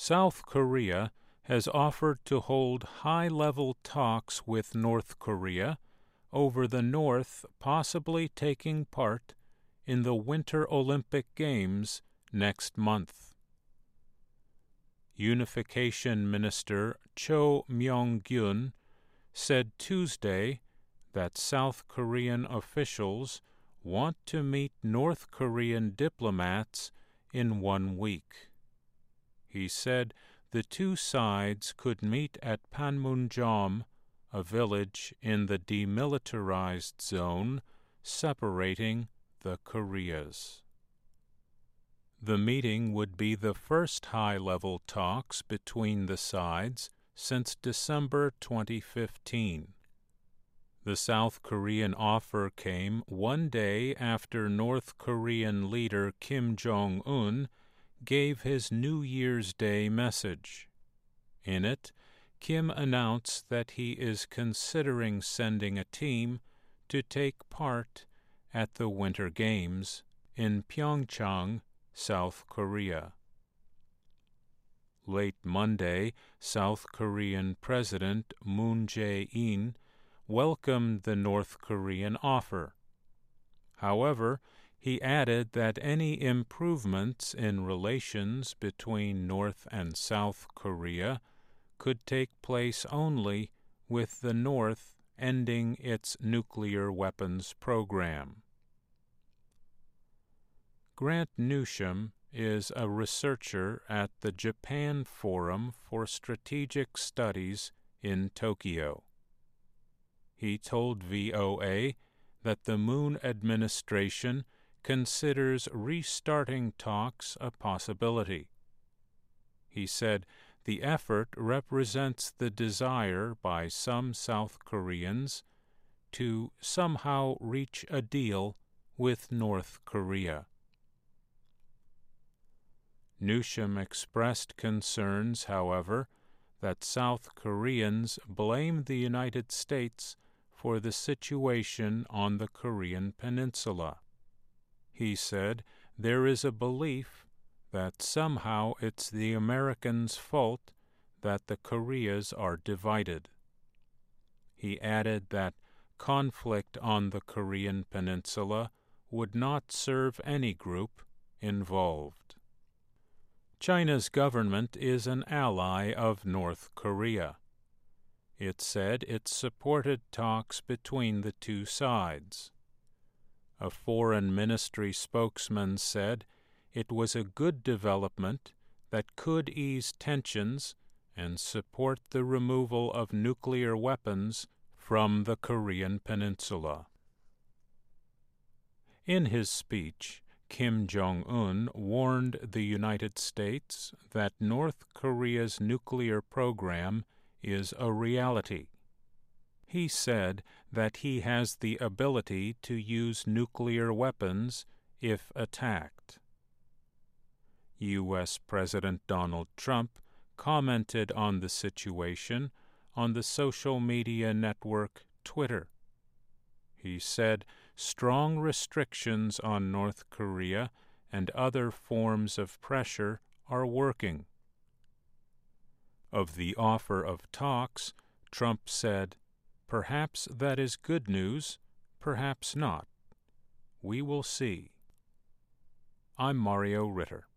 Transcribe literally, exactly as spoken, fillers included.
South Korea has offered to hold high-level talks with North Korea over the North possibly taking part in the Winter Olympic Games next month. Unification Minister Cho Myong-gyun said Tuesday that South Korean officials want to meet North Korean diplomats in one week. He said the two sides could meet at Panmunjom, a village in the demilitarized zone separating the Koreas. The meeting would be the first high-level talks between the sides since December twenty fifteen. The South Korean offer came one day after North Korean leader Kim Jong-un gave his New Year's Day message. In it, Kim announced that he is considering sending a team to take part at the Winter Games in Pyeongchang, South Korea. Late Monday, South Korean President Moon Jae-in welcomed the North Korean offer. However, he added that any improvements in relations between North and South Korea could take place only with the North ending its nuclear weapons program. Grant Newsham is a researcher at the Japan Forum for Strategic Studies in Tokyo. He told V O A that the Moon administration considers restarting talks a possibility. He said the effort represents the desire by some South Koreans to somehow reach a deal with North Korea. Newsham expressed concerns, however, that South Koreans blame the United States for the situation on the Korean peninsula. He said there is a belief that somehow it's the Americans' fault that the Koreas are divided. He added that conflict on the Korean peninsula would not serve any group involved. China's government is an ally of North Korea. It said it supported talks between the two sides. A foreign ministry spokesman said it was a good development that could ease tensions and support the removal of nuclear weapons from the Korean peninsula. In his speech, Kim Jong-un warned the United States that North Korea's nuclear program is a reality. He said that he has the ability to use nuclear weapons if attacked. U S President Donald Trump commented on the situation on the social media network Twitter. He said strong restrictions on North Korea and other forms of pressure are working. Of the offer of talks, Trump said, "Perhaps that is good news, perhaps not. We will see." I'm Mario Ritter.